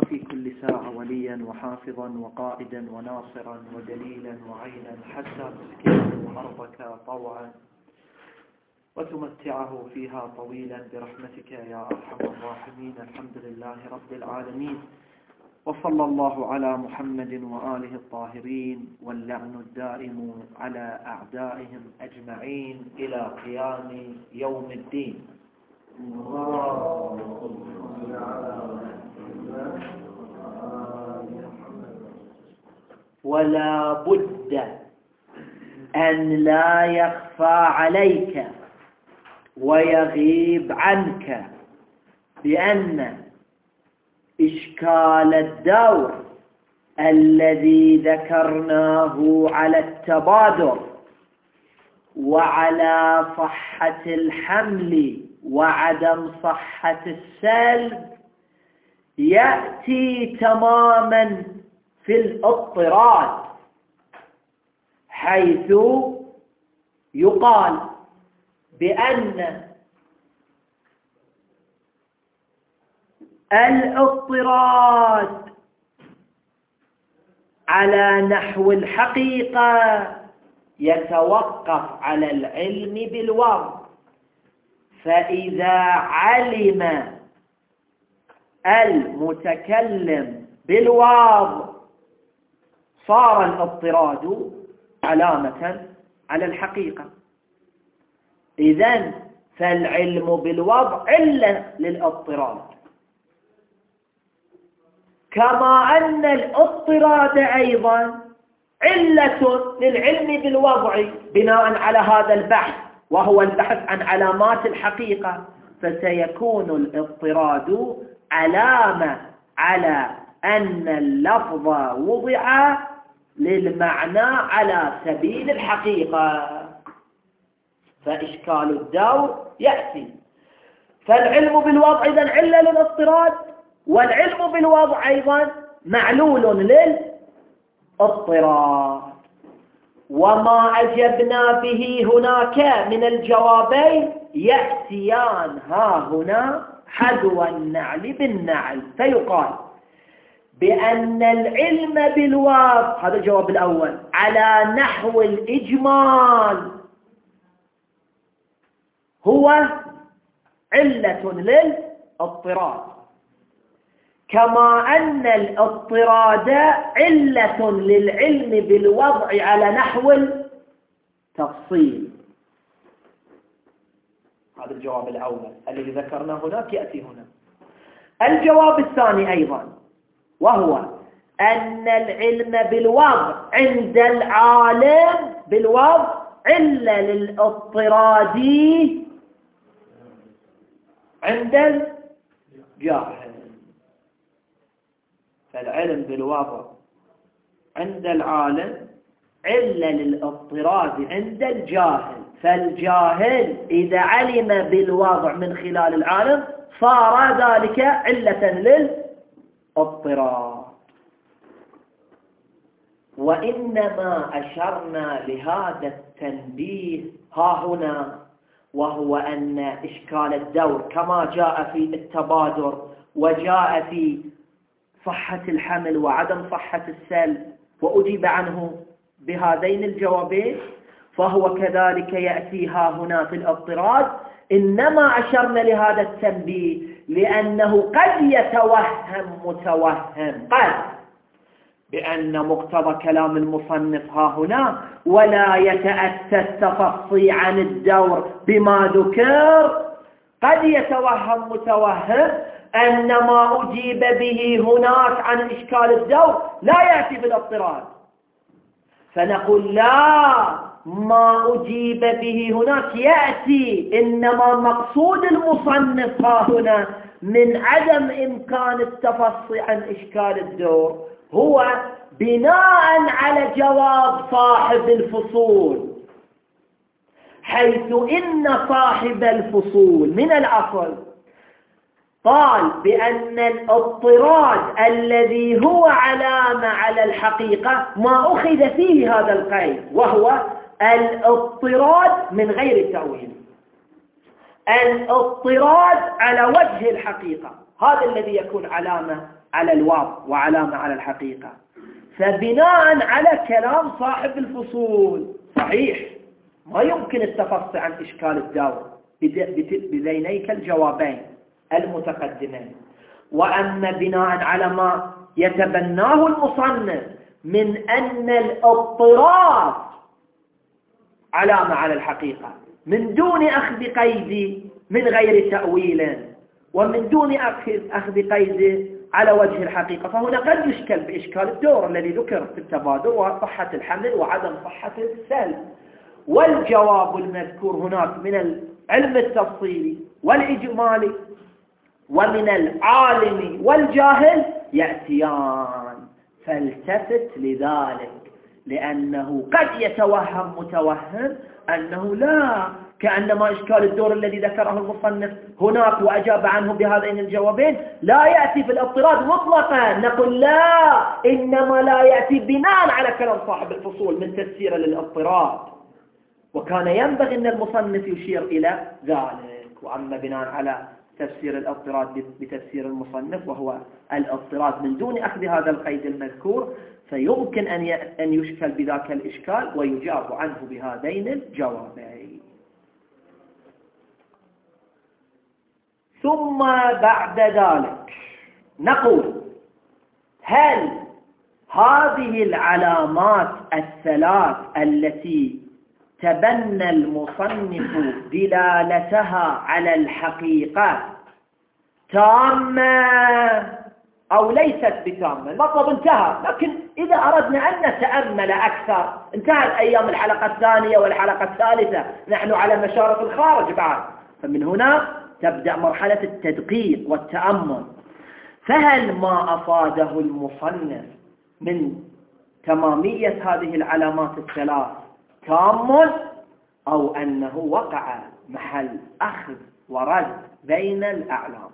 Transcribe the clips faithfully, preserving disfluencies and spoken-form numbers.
في كل ساعة وليا وحافظا وقائدا وناصرا ودليلا وعينا حتى تسكنه أرضك طوعا وتمتعه فيها طويلا برحمتك يا أرحم الراحمين. الحمد لله رب العالمين، وصلى الله على محمد وآله الطاهرين، واللعن الدائم على أعدائهم أجمعين إلى قيام يوم الدين. ولا بد أن لا يخفى عليك ويغيب عنك بأن إشكال الدور الذي ذكرناه على التبادر وعلى صحة الحمل وعدم صحة السلب يأتي تماما في الاضطراد، حيث يقال بأن الاضطراد على نحو الحقيقة يتوقف على العلم بالوضع، فإذا علم المتكلم بالوضع صار الاضطراد علامة على الحقيقة. إذن فالعلم بالوضع علة للاضطراد، كما أن الاضطراد أيضا علة للعلم بالوضع بناء على هذا البحث، وهو البحث عن علامات الحقيقة، فسيكون الاضطراد علامة على أن اللفظ وضع للمعنى على سبيل الحقيقة، فإشكال الدور يأتي. فالعلم بالوضع إذن علة للاضطراد، والعلم بالوضع أيضا معلول للاضطراد. وما أجبنا به هناك من الجوابين يأتيان ها هنا حذو النعل بالنعل، فيقال بأن العلم بالوضع، هذا الجواب الأول، على نحو الإجمال هو علة للاضطراد، كما أن الاضطراد علة للعلم بالوضع على نحو التفصيل. هذا الجواب الأول الذي ذكرناه هناك يأتي هنا. الجواب الثاني أيضا، وهو أن العلم بالوضع عند العالم بالوضع علة للاضطراد عند الجاهل. فالعلم بالوضع عند العالم علة للاضطراد عند الجاهل، فالجاهل إذا علم بالوضع من خلال العالم صار ذلك علة للاضطراد. وإنما أشرنا لهذا التنبيه ها هنا، وهو أن إشكال الدور كما جاء في التبادر وجاء في صحة الحمل وعدم صحة السلب وأجيب عنه بهذين الجوابين، فهو كذلك يأتي ها هنا في الاضطراد. إنما أشرنا لهذا التنبيه لأنه قد يتوهم متوهم قد بأن مقتضى كلام المصنف ها هنا ولا يتأتى التفصي عن الدور بما ذكر، قد يتوهم متوهم أن ما أجيب به هناك عن إشكال الدور لا يأتي بالاضطراد، فنقول لا، ما أجيب به هناك يأتي، إنما مقصود المصنف ها هنا من عدم إمكان التفصي عن إشكال الدور هو بناء على جواب صاحب الفصول، حيث إن صاحب الفصول من الأصل قال بأن الاضطراد الذي هو علامة على الحقيقة ما أخذ فيه هذا القيد، وهو الاضطراد من غير تأويل، الاضطراد على وجه الحقيقة، هذا الذي يكون علامة على الوضع وعلامة على الحقيقة. فبناء على كلام صاحب الفصول صحيح ما يمكن التفصي عن إشكال الدور بذينيك الجوابين المتقدمين. وأما بناء على ما يتبناه المصنف من أن الاضطراب علامة على الحقيقة من دون أخذ قيد من غير تأويل ومن دون أخذ قيد على وجه الحقيقة، فهنا قد يشكل بإشكال الدور الذي ذكر في التبادل وصحة الحمل وعدم صحة السلب. والجواب المذكور هناك من العلم التفصيلي والإجمالي ومن العالم والجاهل يأتيان، فالتفت لذلك، لأنه قد يتوهم متوهم أنه لا، كأنما إشكال الدور الذي ذكره المصنف هناك وأجاب عنه بهذين الجوابين لا يأتي في الاضطراد مطلقا. نقول لا، إنما لا يأتي بناء على كلام صاحب الفصول من تفسير للاضطراد، وكان ينبغي أن المصنف يشير إلى ذلك. وأما بناء على تفسير الاضطراد بتفسير المصنف وهو الاضطراد من دون أخذ هذا القيد المذكور، فيمكن أن يشكل بذاك الإشكال ويجاب عنه بهذين الجوابين. ثم بعد ذلك نقول هل هذه العلامات الثلاث التي تبنى المصنف دلالتها على الحقيقة تامة أو ليست بتامة؟ المطلب انتهى، لكن إذا أردنا أن نتأمل أكثر انتهت أيام الحلقة الثانية والحلقة الثالثة، نحن على مشارف الخارج بعد، فمن هنا تبدأ مرحلة التدقيق والتأمل. فهل ما أفاده المصنف من تمامية هذه العلامات الثلاث تام، أو أنه وقع محل أخذ ورد بين الأعلام؟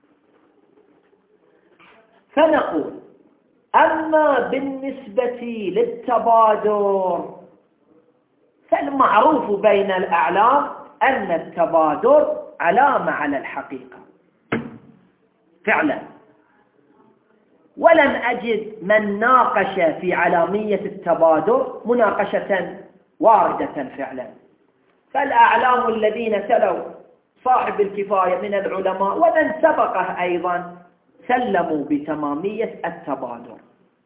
فنقول أما بالنسبة للتبادر فالمعروف بين الأعلام أن التبادر علامة على الحقيقة فعلا، ولم أجد من ناقش في علامية التبادر مناقشة واردة فعلا. فالأعلام الذين تلوا صاحب الكفاية من العلماء ومن سبقه أيضا سلموا بتمامية التبادر،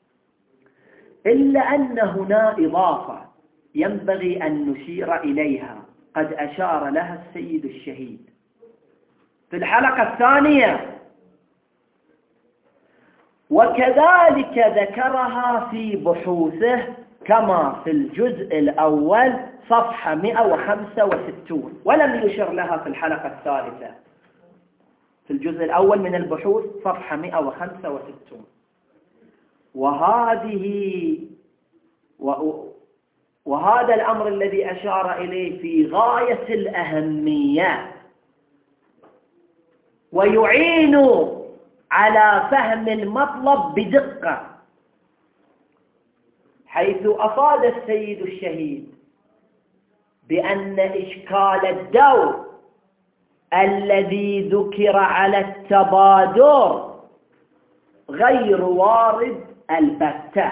إلا أن هنا إضافة ينبغي أن نشير إليها قد أشار لها السيد الشهيد في الحلقة الثانية، وكذلك ذكرها في بحوثه كما في الجزء الأول صفحة مئة وخمسة وستين، ولم يشر لها في الحلقة الثالثة في الجزء الأول من البحوث صفحة مئة وخمسة وستين. وهذه وهذا الأمر الذي أشار إليه في غاية الأهمية ويعين على فهم المطلب بدقة، حيث أفاد السيد الشهيد بأن إشكال الدور الذي ذكر على التبادر غير وارد البتة،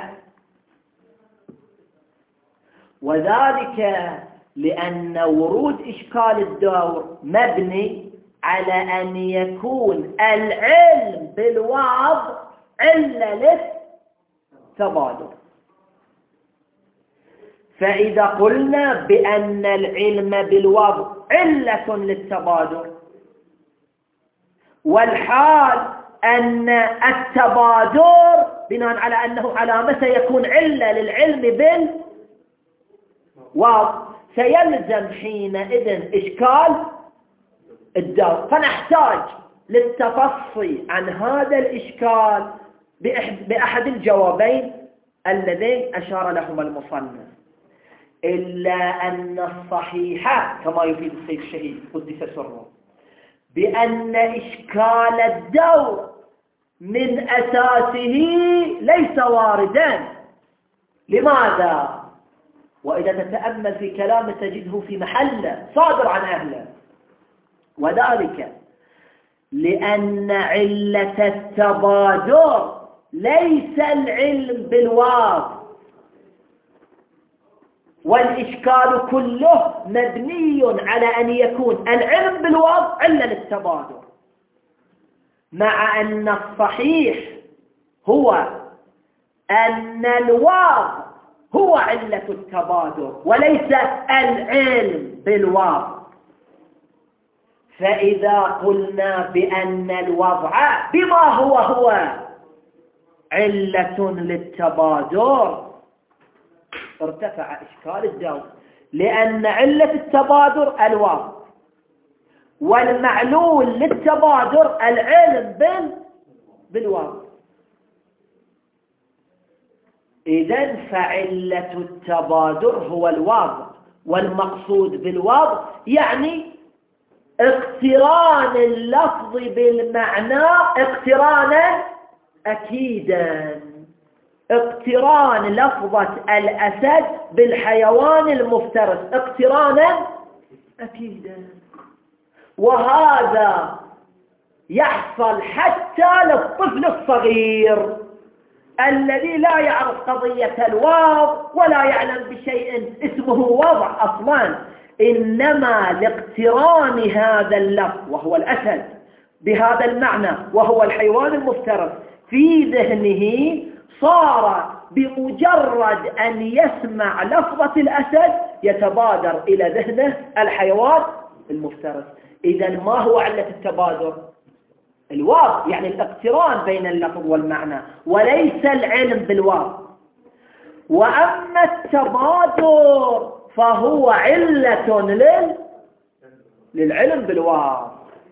وذلك لأن ورود إشكال الدور مبني على أن يكون العلم بالوضع علة للتبادر. فإذا قلنا بأن العلم بالوضع علة للتبادر، والحال أن التبادر بناء على أنه علامة سيكون علة للعلم بالوضع، سيلزم حينئذ إشكال الدور، فنحتاج للتفصي عن هذا الإشكال بأحد الجوابين اللذين أشار لهما المصنف. إلا أن الصحيح كما يفيد السيد الشهيد قدس سره بأن إشكال الدور من أساسه ليس واردا. لماذا؟ وإذا تتأمل في كلامه تجده في محله صادر عن أهله، وذلك لأن علة التبادر ليس العلم بالواو، والإشكال كله مبني على أن يكون العلم بالواو علة للتبادر، مع أن الصحيح هو أن الواو هو علة التبادر وليس العلم بالواو. فإذا قلنا بأن الوضع بما هو هو علة للتبادر ارتفع إشكال الدور، لأن علة التبادر الواو، والمعلول للتبادر العلم بال بالواو. إذن فعلة التبادر هو الواو، والمقصود بالواو يعني اقتران اللفظ بالمعنى اقترانا أكيدا، اقتران لفظة الأسد بالحيوان المفترس اقترانا أكيدا. وهذا يحصل حتى للطفل الصغير الذي لا يعرف قضية الوضع ولا يعلم بشيء اسمه وضع أصلا، إنما لاقتران هذا اللفظ وهو الأسد بهذا المعنى وهو الحيوان المفترس في ذهنه، صار بمجرد أن يسمع لفظة الأسد يتبادر إلى ذهنه الحيوان المفترس. إذن ما هو علة التبادر؟ الواو، يعني الاقتران بين اللفظ والمعنى وليس العلم بالواو. وأما التبادر فهو علة لل... للعلم بالواو،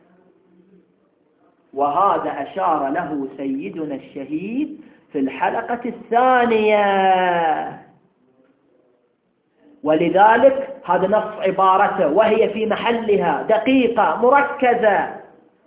وهذا أشار له سيدنا الشهيد في الحلقة الثانية. ولذلك هذا نص عبارته وهي في محلها دقيقة مركزة،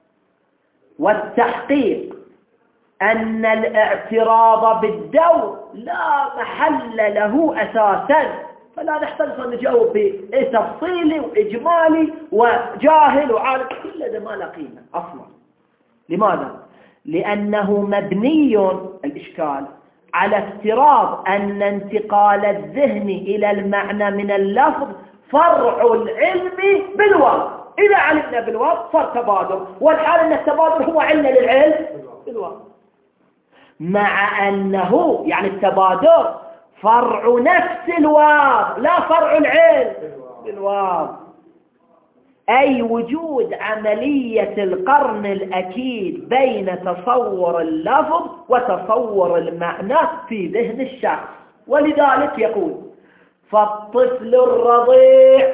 والتحقيق أن الاعتراض بالدور لا محل له أساسا، فلا نحتاج أن نجاوب بتفصيلي وإجمالي وجاهل وعالم، كل هذا ما له قيمة أصلا. لماذا؟ لأنه مبني الإشكال على افتراض أن انتقال الذهن إلى المعنى من اللفظ فرع العلم بالواو. إذا علمنا بالواو صار تبادر، والحال أن التبادر هو علة للعلم بالواو، مع أنه يعني التبادر فرع نفس الواو لا فرع العلم بالواو، أي وجود عملية القرن الأكيد بين تصور اللفظ وتصور المعنى في ذهن الشخص. ولذلك يقول: فالطفل الرضيع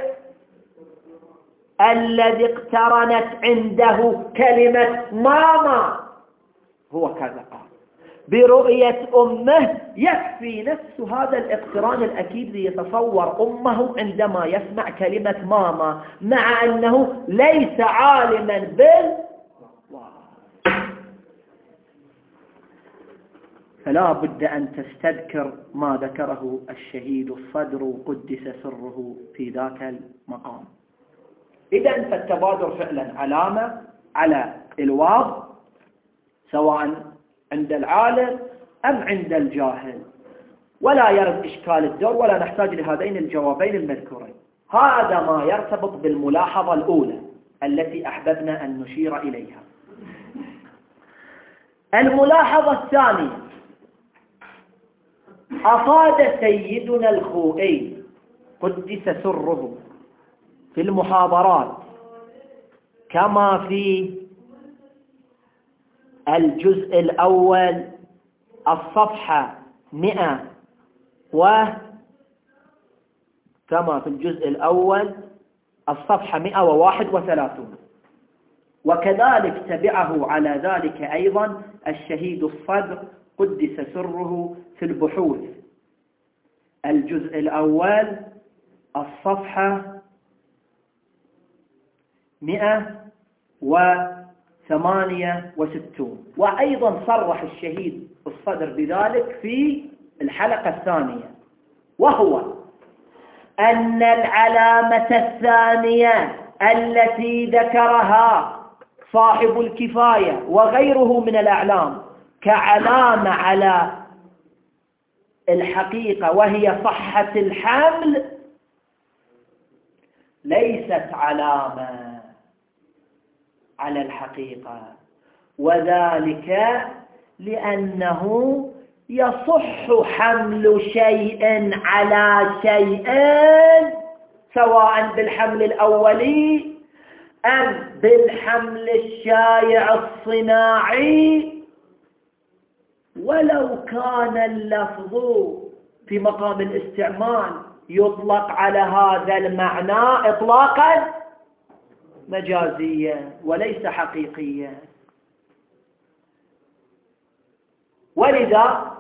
الذي اقترنت عنده كلمة ماما هو كذا قال برؤية أمه، يكفي نفس هذا الاقتران الأكيد ليتصور أمه عندما يسمع كلمة ماما، مع أنه ليس عالما بال فلا بد أن تستذكر ما ذكره الشهيد الصدر قدس سره في ذاك المقام. إذن فالتبادر فعلا علامة على الواو، سواء عند العالم أم عند الجاهل، ولا يرد إشكال الدور ولا نحتاج لهذين الجوابين المذكورين. هذا ما يرتبط بالملاحظة الأولى التي أحببنا أن نشير إليها. الملاحظة الثانية: أفاد سيدنا الخوئي قدس سره في المحاضرات كما في الجزء الأول الصفحة مئة و كما في الجزء الأول الصفحة مئة وواحد وثلاثون، وكذلك تبعه على ذلك أيضا الشهيد الصدر قدس سره في البحوث الجزء الأول الصفحة مئة وثمانية وستون، وأيضا صرح الشهيد الصدر بذلك في الحلقة الثانية، وهو أن العلامة الثانية التي ذكرها صاحب الكفاية وغيره من الأعلام كعلامة على الحقيقة وهي صحة الحمل ليست علامة على الحقيقة، وذلك لأنه يصح حمل شيء على شيء سواء بالحمل الأولي أم بالحمل الشائع الصناعي ولو كان اللفظ في مقام الاستعمال يطلق على هذا المعنى إطلاقا مجازيا وليس حقيقيا. ولذا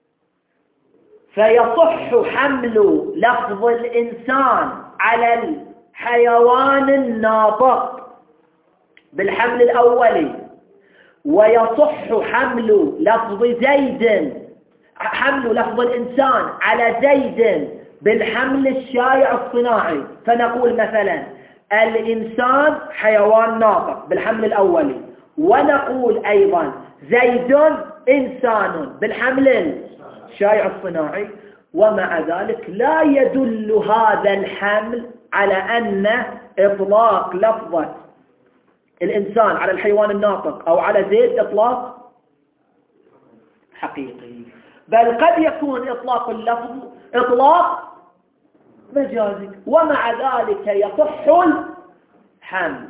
فيصح حمل لفظ الإنسان على الحيوان الناطق بالحمل الأولي، ويصح حمل لفظ زيد حمل لفظ الإنسان على زيد بالحمل الشائع الصناعي. فنقول مثلا الإنسان حيوان ناطق بالحمل الأولي، ونقول أيضا زيد إنسان بالحمل الشائع الصناعي، ومع ذلك لا يدل هذا الحمل على أن إطلاق لفظة الإنسان على الحيوان الناطق أو على زيد إطلاق حقيقي، بل قد يكون إطلاق اللفظ إطلاق مجازي، ومع ذلك يصح الحمل.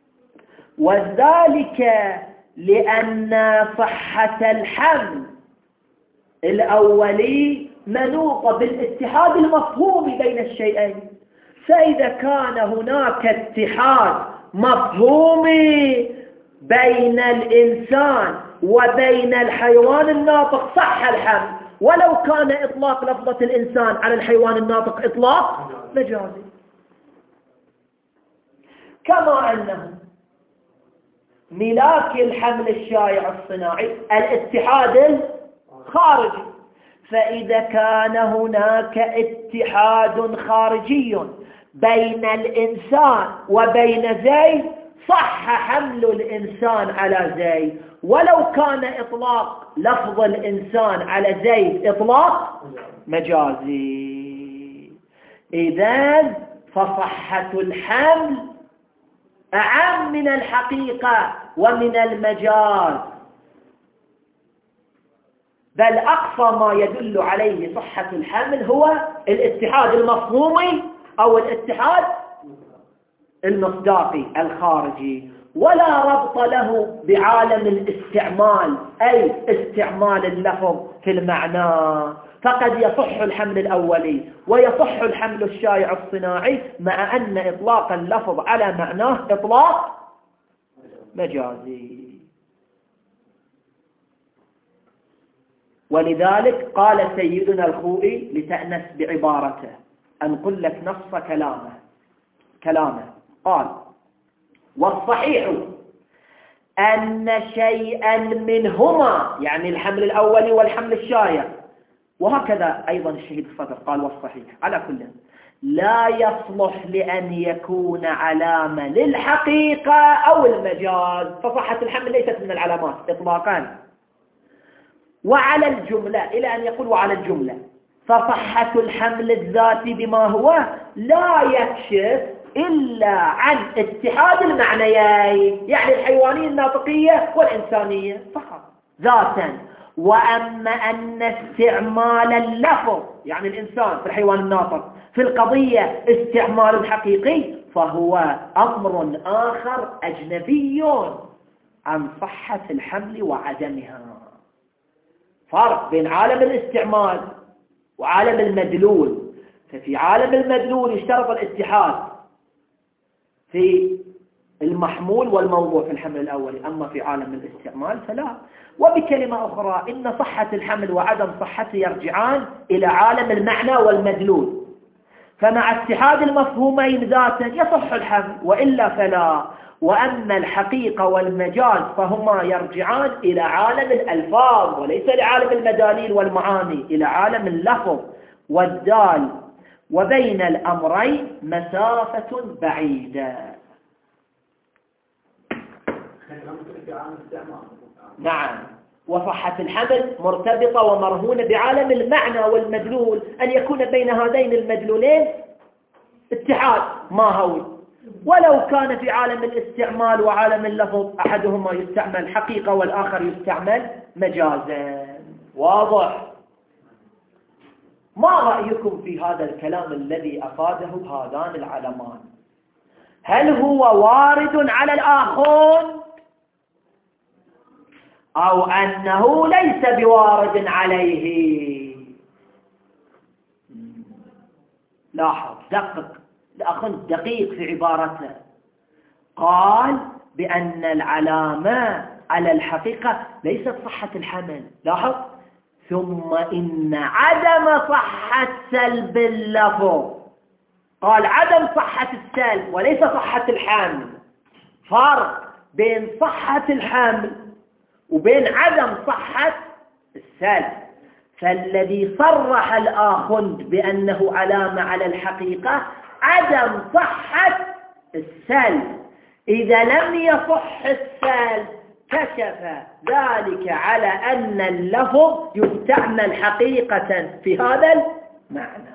وذلك لأن صحة الحمل الأولي منوطة بالاتحاد المفهومي بين الشيئين، فإذا كان هناك اتحاد مفهومي بين الإنسان وبين الحيوان الناطق صح الحمل، ولو كان إطلاق لفظة الإنسان على الحيوان الناطق إطلاق مجازي. كما أنه ملاك الحمل الشائع الصناعي الاتحاد الخارجي، فإذا كان هناك اتحاد خارجي بين الإنسان وبين زيد صح حمل الإنسان على زيد، ولو كان إطلاق لفظ الإنسان على زيد إطلاق مجازي. إذن فصحة الحمل أعم من الحقيقة ومن المجاز، بل أقصى ما يدل عليه صحة الحمل هو الاتحاد المفهومي أو الاتحاد المصداقي الخارجي، ولا ربط له بعالم الاستعمال أي استعمال اللفظ في المعنى. فقد يصح الحمل الأولي ويصح الحمل الشائع الصناعي مع أن إطلاق اللفظ على معناه إطلاق مجازي. ولذلك قال سيدنا الخوئي لتأنس بعبارته، أنقل لك نص كلامه كلامه قال: والصحيح أن شيئا منهما، يعني الحمل الأولي والحمل الشائع، وهكذا أيضا الشهيد الصدر قال والصحيح، على كل لا يصلح لأن يكون علامة للحقيقة أو المجاز، فصحة الحمل ليست من العلامات إطلاقا. وعلى الجملة إلى أن يقول وعلى الجملة، فصحة الحمل الذاتي بما هو لا يكشف إلا عن اتحاد المعنيين، يعني الحيوانية الناطقية والإنسانية فقط ذاتا. وأما أن استعمال اللفظ يعني الإنسان في الحيوان الناطق في القضية استعمال حقيقي فهو أمر آخر أجنبي عن صحة الحمل وعدمها. فرق بين عالم الاستعمال وعالم المدلول. ففي عالم المدلول يشترط الاتحاد في المحمول والموضوع في الحمل الأولي، أما في عالم الاستعمال فلا. وبكلمة أخرى إن صحة الحمل وعدم صحته يرجعان إلى عالم المعنى والمدلول، فمع اتحاد المفهومين ذاتا يصح الحمل وإلا فلا. وأما الحقيقة والمجاز فهما يرجعان إلى عالم الألفاظ وليس لعالم المداليل والمعاني، إلى عالم اللفظ والدال، وبين الأمرين مسافة بعيدة. نعم. وصحة الحمل مرتبطة ومرهونة بعالم المعنى والمدلول، أن يكون بين هذين المدلولين اتحاد ماهوي. ولو كان في عالم الاستعمال وعالم اللفظ أحدهما يستعمل حقيقة والآخر يستعمل مجازا. واضح؟ ما رأيكم في هذا الكلام الذي أفاده هذان العلمان؟ هل هو وارد على الآخر أو أنه ليس بوارد عليه؟ لاحظ، دقق، الأخ دقيق في عبارته. قال بأن العلامة على الحقيقة ليست صحة الحمل. لاحظ، ثم إن عدم صحة سلب اللفظ. قال عدم صحة السلب وليس صحة الحمل. فرق بين صحة الحمل وبين عدم صحة السلب. فالذي صرح الآخند بأنه علامة على الحقيقة عدم صحة السلب. إذا لم يصح السلب كشف ذلك على أن اللفظ يستعمل حقيقة في هذا المعنى.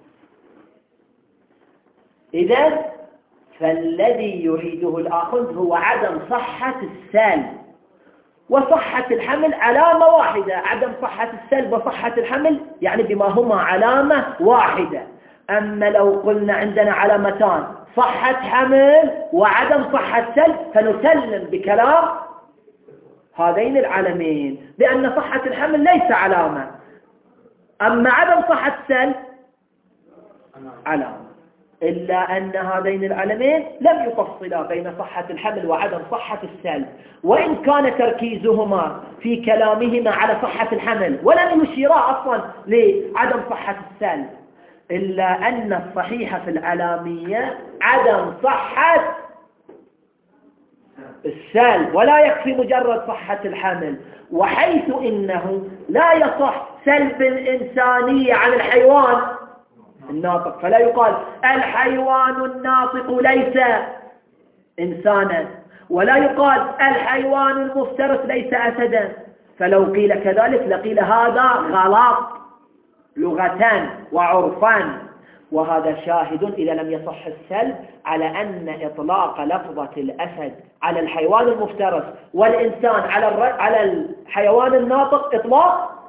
إذن فالذي يريده الآخند هو عدم صحة السلب وصحة الحمل علامة واحدة. عدم صحة السلب وصحة الحمل يعني بما هما علامة واحدة. أما لو قلنا عندنا علامتان، صحة حمل وعدم صحة سلب، فنسلم بكلام هذين العلمين بأن صحة الحمل ليس علامة، أما عدم صحة السلب علامة. إلا أن هذين العلمين لم يفصلا بين صحة الحمل وعدم صحة السلب، وإن كان تركيزهما في كلامهما على صحة الحمل ولم يشيرا أصلا لعدم صحة السلب، إلا أن الصحيح في العلامية عدم صحة السلب، ولا يكفي مجرد صحة الحمل. وحيث إنه لا يصح سلب الإنسانية عن الحيوان الناطق، فلا يقال الحيوان الناطق ليس إنسانا، ولا يقال الحيوان المفترس ليس أسدا. فلو قيل كذلك لقيل هذا غلط لغة وعرفا. وهذا شاهد إذا لم يصح السلب على أن إطلاق لفظة الأسد على الحيوان المفترس والإنسان على على الحيوان الناطق إطلاق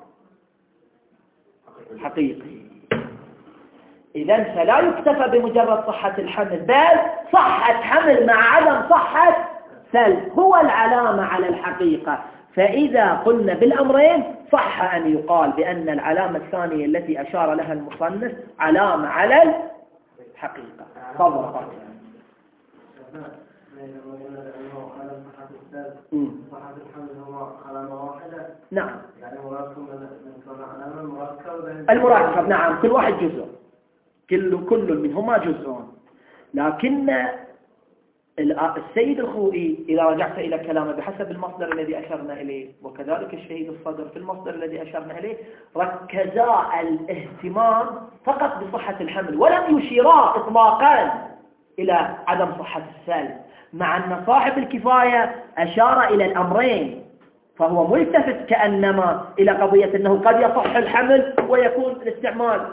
حقيقي. إذن فلا يكتفى بمجرد صحة الحمل، بل صحة حمل مع عدم صحة سلب هو العلامة على الحقيقة. فإذا قلنا بالأمرين صح أن يقال بأن العلامة الثانية التي أشار لها المصنف علامة على الحقيقة. تفضل. صحة الحمل هو علامة واحدة. نعم. يعني مركب من علامة مركب. المركب نعم، كل واحد جزء، كل كل منهما جزء. لكن السيد الخوئي إذا رجعت إلى كلامه بحسب المصدر الذي أشرنا إليه، وكذلك الشهيد الصدر في المصدر الذي أشرنا إليه، ركزا الاهتمام فقط بصحة الحمل ولم يشيرا إطلاقا إلى عدم صحة السلب، مع أن صاحب الكفاية أشار إلى الأمرين. فهو ملتفت كأنما إلى قضية أنه قد يصح الحمل ويكون الاستعمال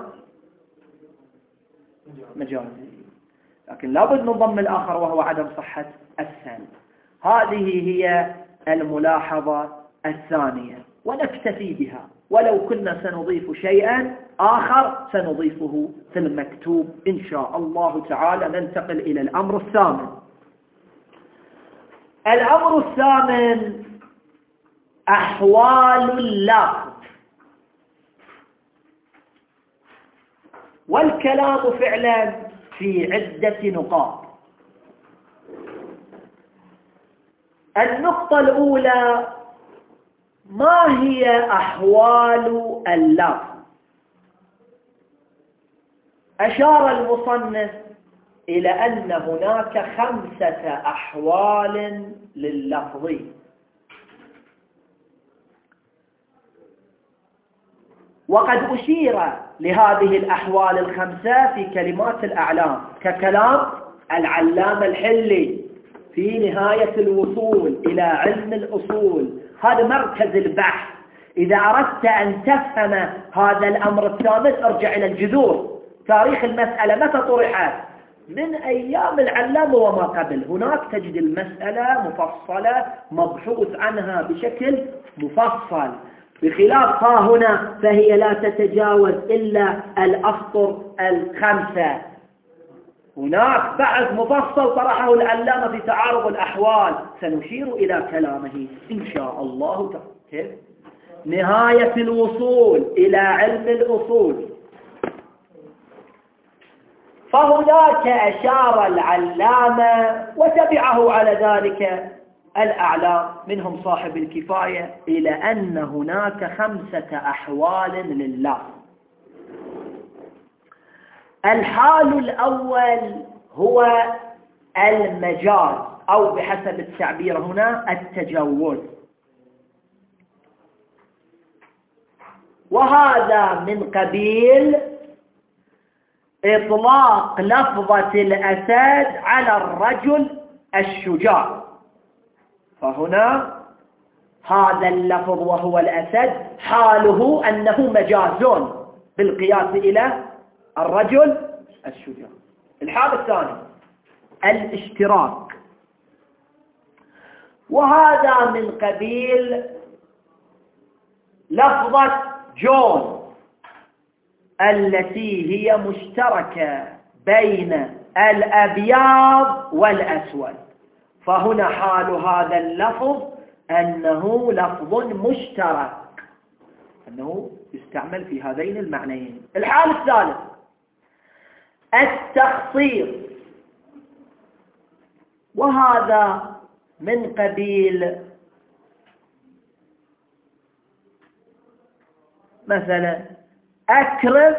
مجازي، لكن لابد من ضم الآخر وهو عدم صحة السلب. هذه هي الملاحظة الثانية، ونكتفي بها. ولو كنا سنضيف شيئا آخر سنضيفه في المكتوب إن شاء الله تعالى. ننتقل إلى الأمر الثامن. الأمر الثامن أحوال اللفظ. والكلام فعلا في عدة نقاط. النقطة الأولى: ما هي أحوال اللفظ؟ أشار المصنف إلى أن هناك خمسة أحوال لللفظ. وقد أشير لهذه الأحوال الخمسة في كلمات الأعلام، ككلام العلامة الحلي في نهاية الوصول إلى علم الأصول، هذا مركز البحث. إذا أردت أن تفهم هذا الأمر الثامن ارجع إلى الجذور. تاريخ المسألة متى طرحت؟ من أيام العلامة وما قبل. هناك تجد المسألة مفصلة مبحوث عنها بشكل مفصل، بخلاف ها هنا فهي لا تتجاوز إلا الأسطر الخمسة. هناك بحث مفصل طرحه العلامة في تعارض الأحوال، سنشير إلى كلامه إن شاء الله تعالى. نهاية الوصول إلى علم الأصول، فهناك أشار العلامة وتبعه على ذلك الأعلام منهم صاحب الكفاية إلى أن هناك خمسة أحوال لله. الحال الأول هو المجاز، أو بحسب التعبير هنا التجوز، وهذا من قبيل إطلاق لفظة الأسد على الرجل الشجاع. فهنا هذا اللفظ وهو الأسد حاله أنه مجاز بالقياس إلى الرجل الشجاع. الحال الثاني الاشتراك، وهذا من قبيل لفظة جون التي هي مشتركة بين الأبيض والأسود. فهنا حال هذا اللفظ أنه لفظ مشترك، أنه يستعمل في هذين المعنيين. الحال الثالث التخصيص، وهذا من قبيل مثلا أكرم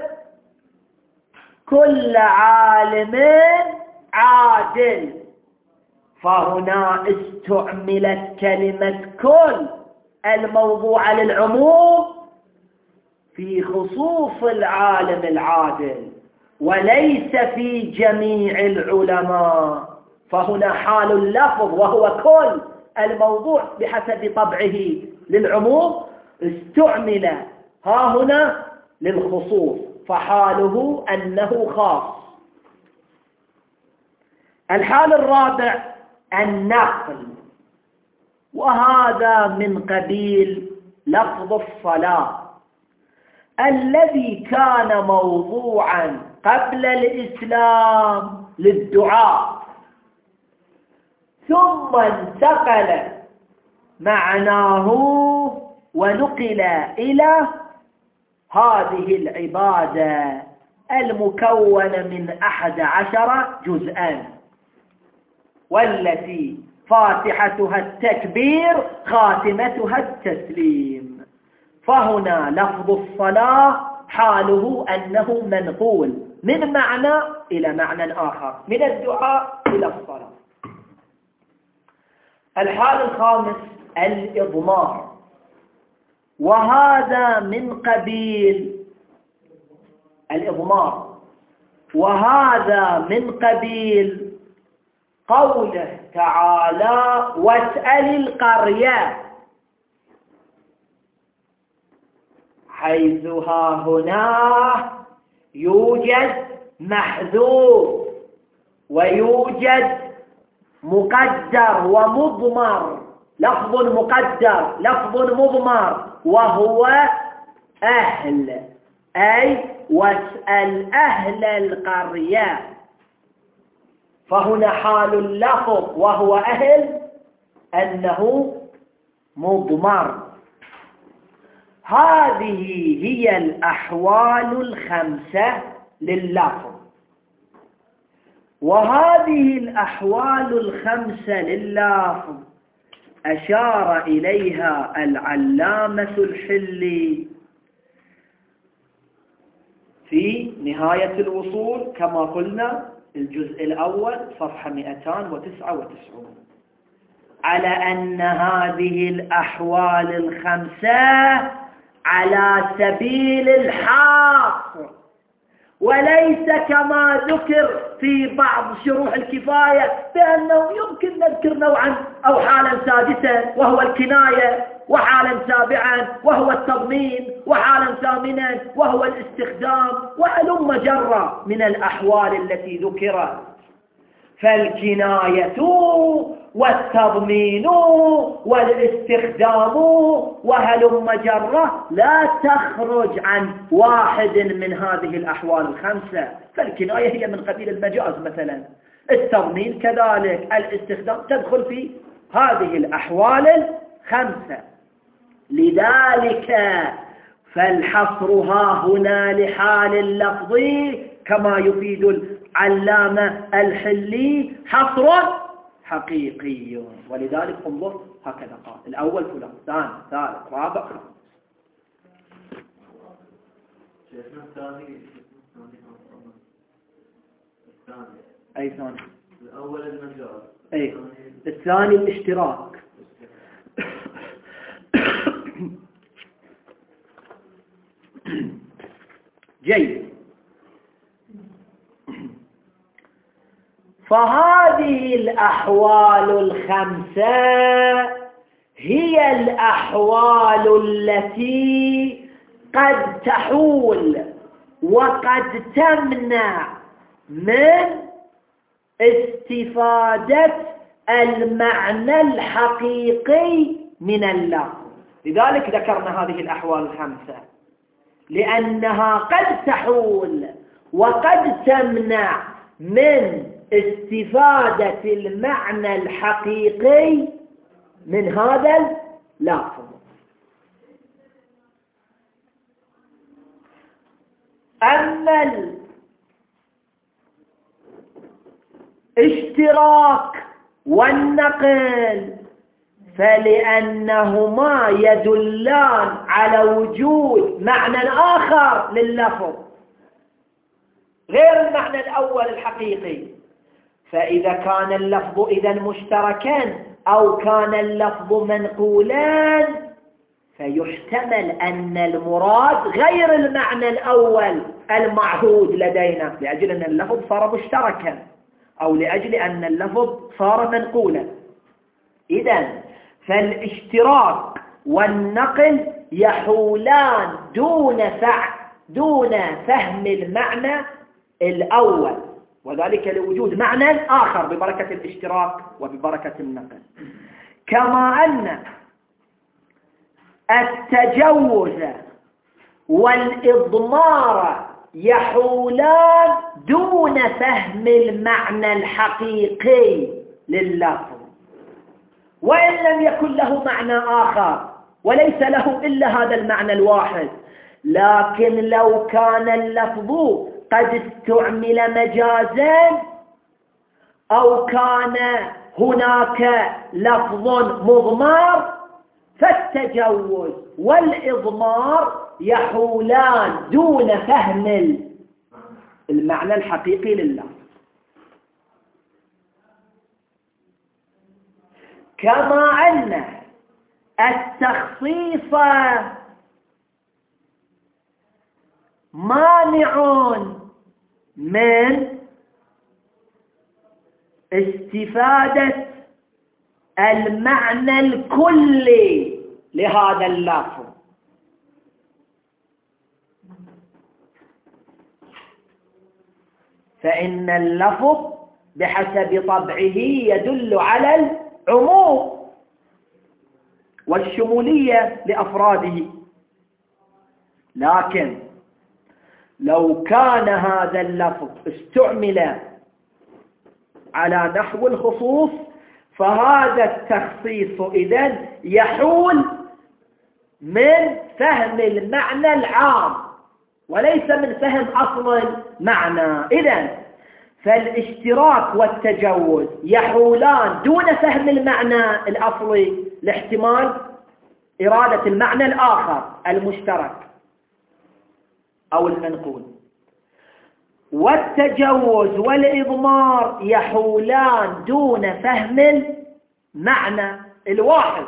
كل عالم عادل، فهنا استعملت كلمة كل الموضوع للعموم في خصوص العالم العادل وليس في جميع العلماء. فهنا حال اللفظ وهو كل الموضوع بحسب طبعه للعموم استعمل ها هنا للخصوص، فحاله أنه خاص. الحال الرابع النقل، وهذا من قبيل لفظ الصلاة الذي كان موضوعا قبل الإسلام للدعاء، ثم انتقل معناه ونقل إلى هذه العبادة المكونة من أحد عشر جزءا، والتي فاتحتها التكبير خاتمتها التسليم. فهنا لفظ الصلاة حاله أنه منقول من معنى إلى معنى آخر، من الدعاء إلى الصلاة. الحال الخامس الإضمار، وهذا من قبيل الإضمار وهذا من قبيل قوله تعالى واسأل القرية، حيث ها هنا يوجد محذوف ويوجد مقدر ومضمر، لفظ مقدر لفظ مضمر، وهو أهل، أي واسأل أهل القرية. فهنا حال اللفظ وهو أهل أنه مضمر. هذه هي الأحوال الخمسة لللفظ، وهذه الأحوال الخمسة لللفظ أشار إليها العلامة الحلي في نهاية الوصول كما قلنا الجزء الأول صفحة مئتين وتسعة وتسعين، على أن هذه الأحوال الخمسة على سبيل الحاصر وليس كما ذكر في بعض شروح الكفاية بأنه يمكن نذكر نوعا أو حالا سادسا وهو الكناية، وحالا سابعا وهو التضمين، وحالا ثامنا وهو الاستخدام، وهلم جرا من الأحوال التي ذكرت. فالكناية والتضمين والاستخدام وهلم جرة لا تخرج عن واحد من هذه الأحوال الخمسة. فالكناية هي من قبيل المجاز مثلا، التضمين كذلك، الاستخدام تدخل في هذه الأحوال الخمسة. لذلك فالحصر ها هنا لحال اللفظ كما يفيد العلامة الحلي حصر حقيقي. ولذلك انظر هكذا قال: الأول فلان، ثاني، ثالث، رابع، خامس. شيخنا الثاني أي ثاني؟ الأول المجاز. أي الثاني الاشتراك. جيد. فهذه الأحوال الخمسة هي الأحوال التي قد تحول وقد تمنع من استفادة المعنى الحقيقي من اللفظ. لذلك ذكرنا هذه الأحوال الخمسة، لأنها قد تحول وقد تمنع من استفادة المعنى الحقيقي من هذا اللفظ. أما الاشتراك والنقل فلأنهما يدلان على وجود معنى آخر لللفظ غير المعنى الأول الحقيقي. فإذا كان اللفظ إذن مشتركا أو كان اللفظ منقولا فيحتمل أن المراد غير المعنى الأول المعهود لدينا، لأجل أن اللفظ صار مشتركا أو لأجل أن اللفظ صار منقولا. إذن فالاشتراك والنقل يحولان دون فعل دون فهم المعنى الأول، وذلك لوجود معنى آخر ببركة الاشتراك وببركة النقل. كما أن التجوز والإضمار يحولان دون فهم المعنى الحقيقي لللفظ، وإن لم يكن له معنى آخر وليس له إلا هذا المعنى الواحد. لكن لو كان اللفظ قد استعمل مجازا أو كان هناك لفظ مضمر فالتجوز والإضمار يحولان دون فهم المعنى الحقيقي لللفظ. كما أن التخصيص مانع من استفادة المعنى الكلي لهذا اللفظ. فإن اللفظ بحسب طبعه يدل على العموم والشمولية لأفراده، لكن لو كان هذا اللفظ استعمل على نحو الخصوص فهذا التخصيص إذن يحول من فهم المعنى العام وليس من فهم أصل المعنى. إذن فالاشتراك والتجوز يحولان دون فهم المعنى الأصلي لاحتمال إرادة المعنى الآخر المشترك أو المنقول، والتجوز والإضمار يحولان دون فهم المعنى الواحد،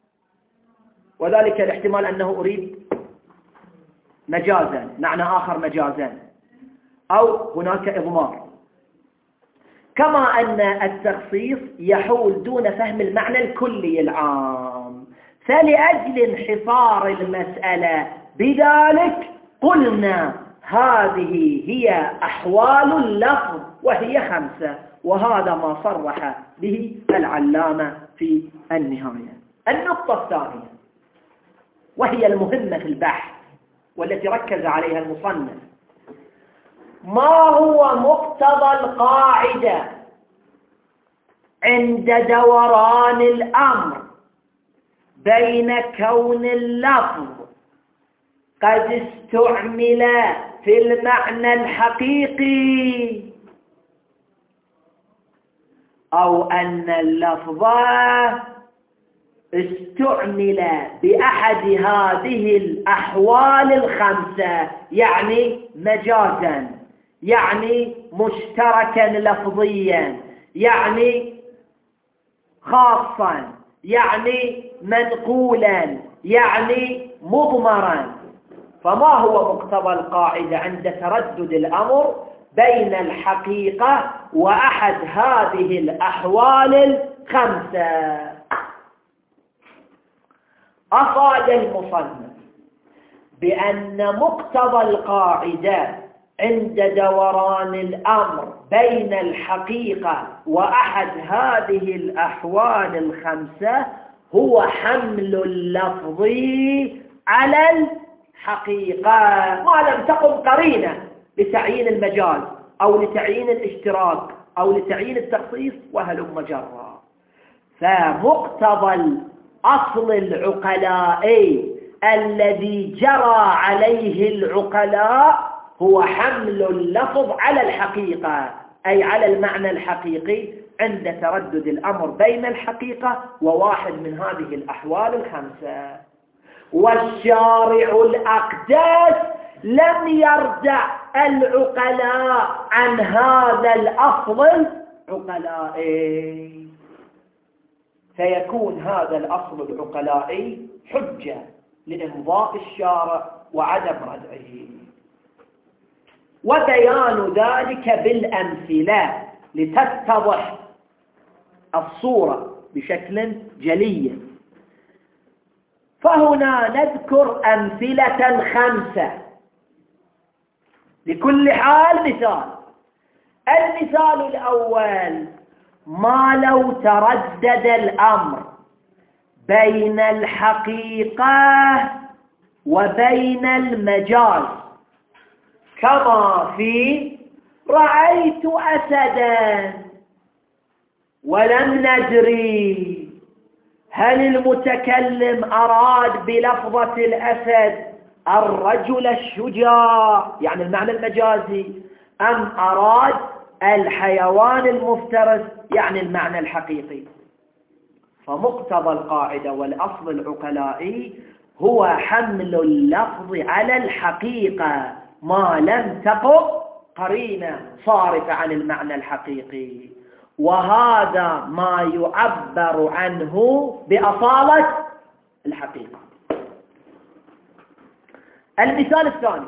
وذلك الاحتمال أنه أريد مجازا معنى آخر مجازا، أو هناك إضمار. كما أن التخصيص يحول دون فهم المعنى الكلي العام، فلأجل انحصار المسألة بذلك قلنا هذه هي أحوال اللفظ وهي خمسة، وهذا ما صرح به العلامة في النهاية. النقطة الثانية وهي المهمة في البحث والتي ركز عليها المصنف: ما هو مقتضى القاعدة عند دوران الأمر بين كون اللفظ قد استعمل في المعنى الحقيقي أو أن اللفظ استعمل بأحد هذه الأحوال الخمسة، يعني مجازا، يعني مشتركا لفظيا، يعني خاصا، يعني منقولا، يعني مضمرا. فما هو مقتضى القاعدة عند تردد الأمر بين الحقيقة وأحد هذه الأحوال الخمسة؟ أفاد المصنف بأن مقتضى القاعدة عند دوران الأمر بين الحقيقة وأحد هذه الأحوال الخمسة هو حمل اللفظ على الحقيقة ما لم تقم قرينة لتعيين المجاز أو لتعيين الاشتراك أو لتعيين التخصيص وهلم جرا. فمقتضى الأصل العقلائي الذي جرى عليه العقلاء هو حمل اللفظ على الحقيقة، أي على المعنى الحقيقي عند تردد الأمر بين الحقيقة وواحد من هذه الأحوال الخمسة. والشارع الأقدس لم يرجع العقلاء عن هذا الأصل العقلائي، فيكون هذا الأصل العقلائي حجة لإمضاء الشارع وعدم ردعه. وبيان ذلك بالأمثلة لتتضح الصورة بشكل جلي. فهنا نذكر أمثلة خمسة لكل حال مثال. المثال الأول: ما لو تردد الأمر بين الحقيقة وبين المجاز، كما في رأيت أسدا ولم ندري هل المتكلم أراد بلفظة الأسد الرجل الشجاع يعني المعنى المجازي، أم أراد الحيوان المفترس يعني المعنى الحقيقي. فمقتضى القاعدة والأصل العقلائي هو حمل اللفظ على الحقيقة ما لم تقم قرينة صارفة عن المعنى الحقيقي، وهذا ما يعبر عنه بأصالة الحقيقة. المثال الثاني: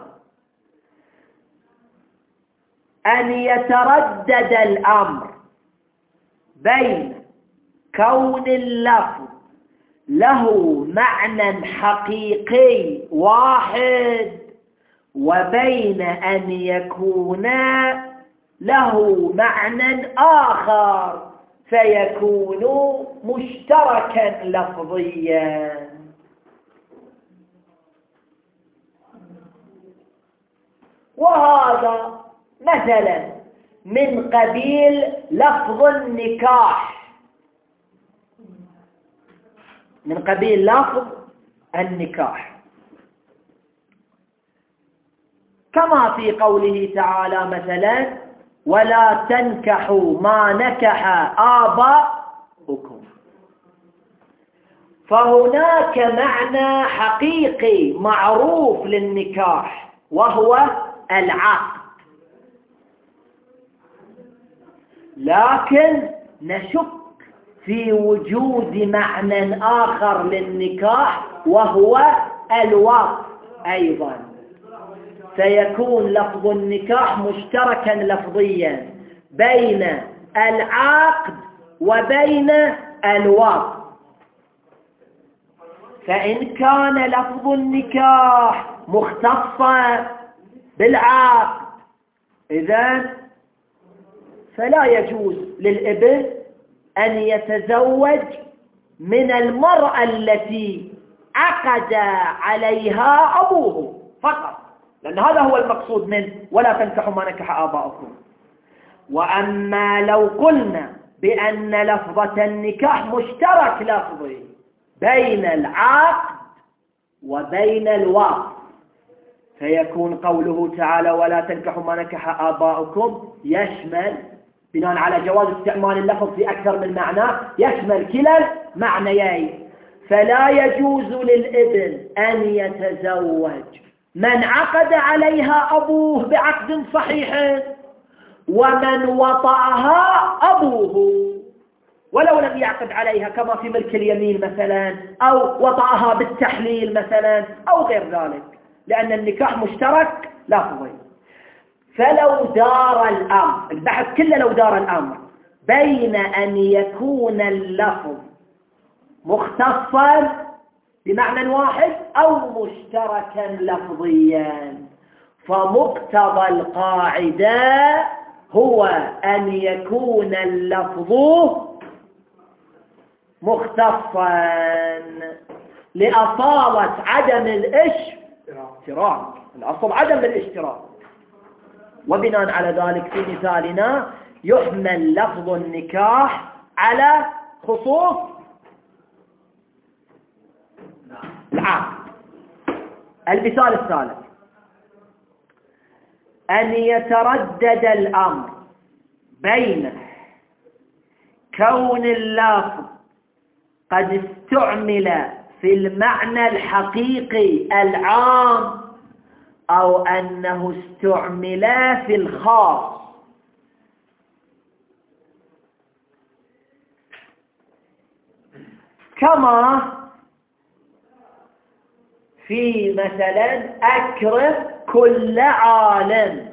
أن يتردد الأمر بين كون اللفظ له معنى حقيقي واحد وبين أن يكون له معنى آخر فيكون مشتركا لفظيا. وهذا مثلا من قبيل لفظ النكاح، من قبيل لفظ النكاح، كما في قوله تعالى مثلا: ولا تنكحوا ما نكح آباؤكم. فهناك معنى حقيقي معروف للنكاح وهو العقد، لكن نشك في وجود معنى آخر للنكاح وهو الوقف أيضا. فيكون لفظ النكاح مشتركا لفظيا بين العقد وبين الوطء. فإن كان لفظ النكاح مختصا بالعقد إذن فلا يجوز للابن أن يتزوج من المرأة التي عقد عليها أبوه فقط، لأن هذا هو المقصود منه ولا تنكحوا ما نكح آباؤكم. وأما لو قلنا بأن لفظة النكاح مشترك لفظي بين العقد وبين الوطء فيكون قوله تعالى ولا تنكحوا ما نكح آباؤكم يشمل بناء على جواز استعمال اللفظ في أكثر من معنى يشمل كلا المعنيين. فلا يجوز للابن أن يتزوج من عقد عليها أبوه بعقد صحيح ومن وطأها أبوه ولو لم يعقد عليها كما في ملك اليمين مثلا أو وطأها بالتحليل مثلا أو غير ذلك، لأن النكاح مشترك لفظي. فلو دار الأمر، البحث كله لو دار الأمر بين أن يكون اللفظ مختصا بمعنى واحد أو مشتركا لفظيا، فمقتضى القاعدة هو أن يكون اللفظ مختصا لأصالة عدم الاشتراك، الأصل عدم الاشتراك. وبناء على ذلك في مثالنا يحمل لفظ النكاح على خصوص العقد. المثال الثالث أن يتردد الأمر بين كون اللفظ قد استعمل في المعنى الحقيقي العام أو أنه استعمل في الخاص. كما في مثلا أكرم كل عالم،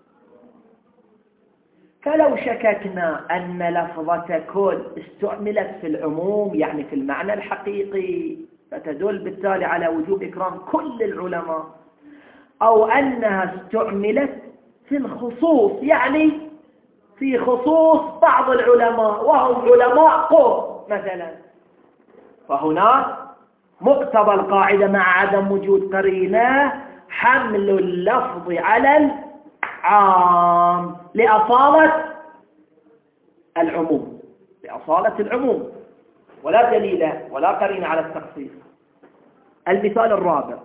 فلو شككنا أن لفظة كل استعملت في العموم يعني في المعنى الحقيقي فتدل بالتالي على وجوب إكرام كل العلماء، أو أنها استعملت في الخصوص يعني في خصوص بعض العلماء وهم علماء قوم مثلا، فهنا مقتضى القاعدة مع عدم وجود قرينة حمل اللفظ على العام لأصالة العموم، لأصالة العموم ولا دليل ولا قرينة على التخصيص. المثال الرابع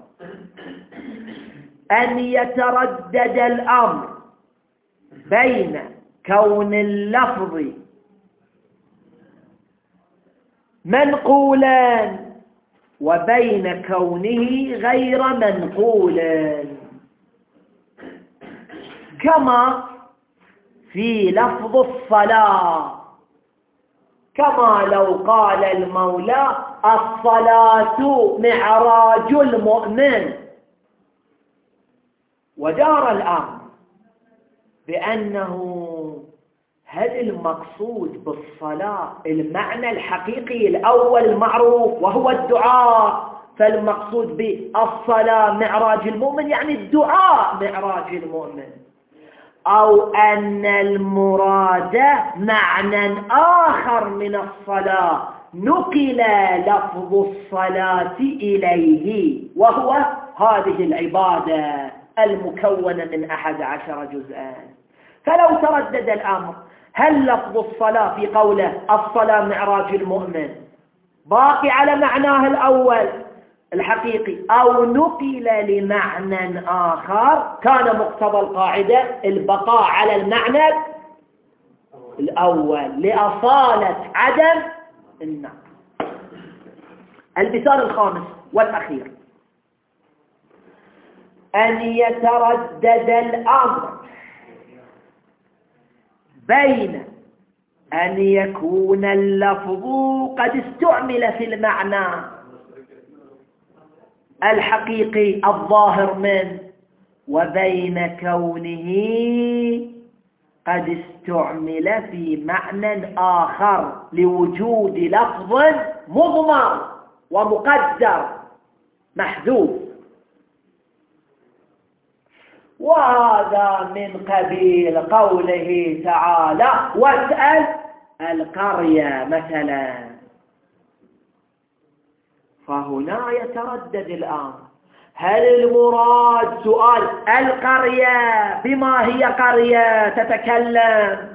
أن يتردد الأمر بين كون اللفظ منقولا وبين كونه غير منقولا، كما في لفظ الصلاة، كما لو قال المولى الصلاة معراج المؤمن، ودار الأمر بأنه هل المقصود بالصلاة المعنى الحقيقي الأول المعروف وهو الدعاء، فالمقصود بالصلاة معراج المؤمن يعني الدعاء معراج المؤمن، أو أن المراد معنى آخر من الصلاة نقل لفظ الصلاة إليه وهو هذه العبادة المكونة من أحد عشر جزءا. فلو تردد الأمر هل لفظ الصلاة في قوله الصلاة معراج المؤمن باقي على معناه الأول الحقيقي أو نقل لمعنى آخر، كان مقتضى القاعدة البقاء على المعنى الأول لأصالة عدم النقل. المثال الخامس والأخير أن يتردد الأمر بين أن يكون اللفظ قد استعمل في المعنى الحقيقي الظاهر منه وبين كونه قد استعمل في معنى آخر لوجود لفظ مضمر ومقدر محذوف. وهذا من قبيل قوله تعالى واسأل القرية مثلا. فهنا يتردد الآن هل المراد سؤال القرية بما هي قرية تتكلم،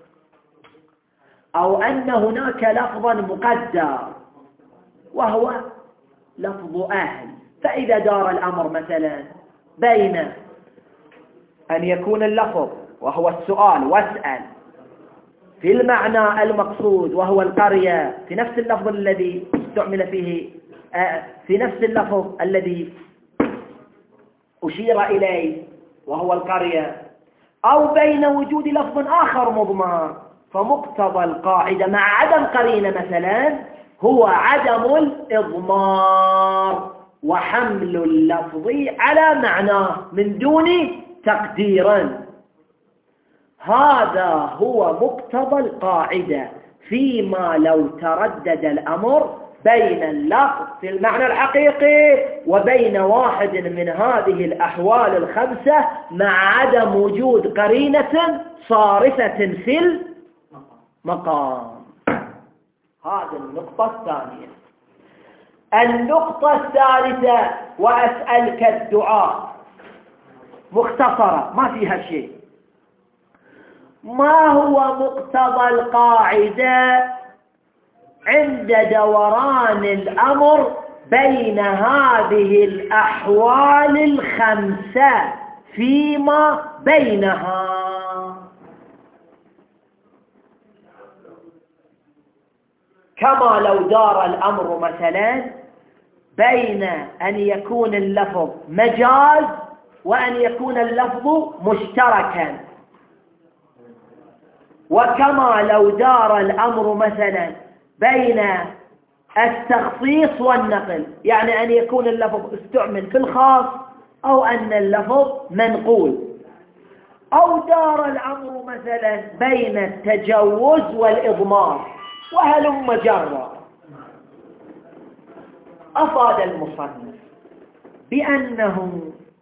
أو أن هناك لفظا مقدر وهو لفظ أهل؟ فإذا دار الأمر مثلا بين أن يكون اللفظ وهو السؤال واسأل في المعنى المقصود وهو القرية في نفس اللفظ الذي استعمل فيه في نفس اللفظ الذي أشير إليه وهو القرية، أو بين وجود لفظ آخر مضمر، فمقتضى القاعدة مع عدم قرينة مثلا هو عدم الإضمار وحمل اللفظ على معناه من دون تقدير. هذا هو مقتضى القاعدة فيما لو تردد الأمر بين اللفظ في المعنى الحقيقي وبين واحد من هذه الأحوال الخمسة مع عدم وجود قرينة صارفة في المقام. هذه النقطة الثانية. النقطة الثالثة وأسألك الدعاء مختصرة ما فيها شيء. ما هو مقتضى القاعدة عند دوران الأمر بين هذه الأحوال الخمسة فيما بينها؟ كما لو دار الأمر مثلا بين أن يكون اللفظ مجاز وأن يكون اللفظ مشتركا، وكما لو دار الأمر مثلا بين التخصيص والنقل، يعني أن يكون اللفظ استعمل في الخاص أو أن اللفظ منقول، أو دار الأمر مثلا بين التجوز والإضمار، وهلم جرا. أفاد المصنف بأنه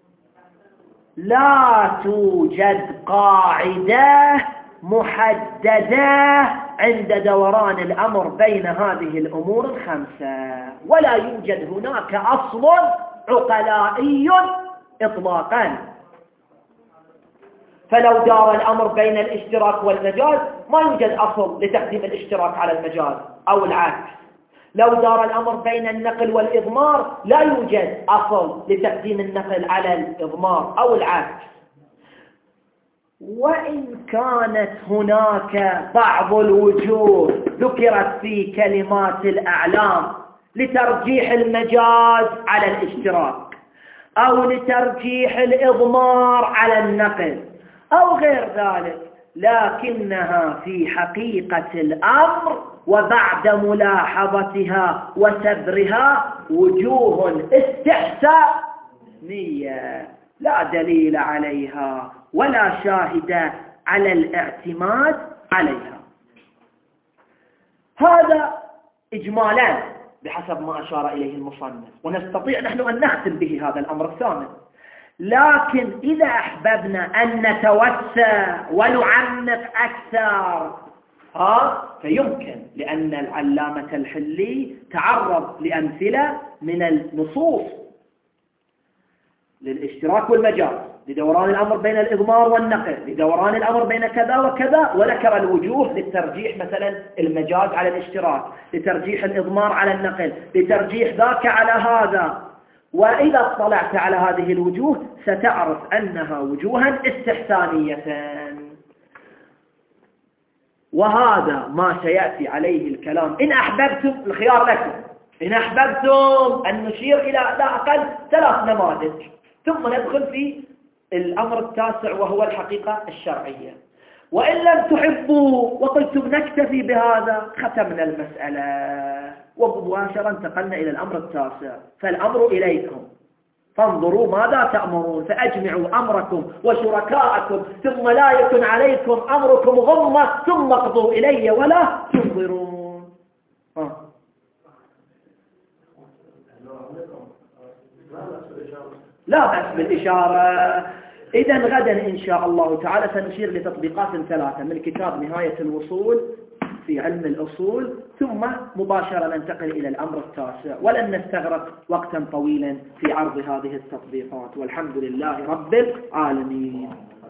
لا توجد قاعدة محددة عند دوران الأمر بين هذه الأمور الخمسة، ولا يوجد هناك أصل عقلائي إطلاقا. فلو دار الأمر بين الاشتراك والمجاز ما يوجد أصل لتقديم الاشتراك على المجاز أو العكس. لو دار الأمر بين النقل والإضمار لا يوجد أصل لتقديم النقل على الإضمار أو العكس. وإن كانت هناك بعض الوجوه ذكرت في كلمات الأعلام لترجيح المجاز على الاشتراك أو لترجيح الإضمار على النقل أو غير ذلك، لكنها في حقيقة الأمر وبعد ملاحظتها وسبرها وجوه استحسانية لا دليل عليها ولا شاهد على الاعتماد عليها. هذا إجمالا بحسب ما أشار إليه المصنف، ونستطيع نحن أن نختم به هذا الأمر الثامن. لكن إذا أحببنا أن نتوسع ونعمق أكثر ها فيمكن، لأن العلامة الحلي تعرض لأمثلة من النصوص للاشتراك والمجاز، لدوران الأمر بين الإضمار والنقل، لدوران الأمر بين كذا وكذا، وذكر الوجوه للترجيح مثلا المجاز على الاشتراك، لترجيح الإضمار على النقل، لترجيح ذاك على هذا. وإذا اطلعت على هذه الوجوه ستعرف أنها وجوها استحسانية، وهذا ما سيأتي عليه الكلام. إن أحببتم الخيار لكم، إن أحببتم أن نشير إلى لا أقل ثلاث نماذج ثم ندخل في الأمر التاسع وهو الحقيقة الشرعية. وإن لم تحبوا وقلتم نكتفي بهذا ختمنا المسألة ومباشرة انتقلنا إلى الأمر التاسع. فالأمر إليكم فانظروا ماذا تأمرون فأجمعوا أمركم وشركاءكم ثم لا يكن عليكم أمركم غمة ثم اقضوا إلي ولا تنظرون. ها. لا بأس بالإشارة. إذن غدا إن شاء الله تعالى سنشير لتطبيقات ثلاثة من كتاب نهاية الوصول في علم الأصول، ثم مباشرة ننتقل إلى الأمر التاسع، ولن نستغرق وقتا طويلا في عرض هذه التطبيقات، والحمد لله رب العالمين.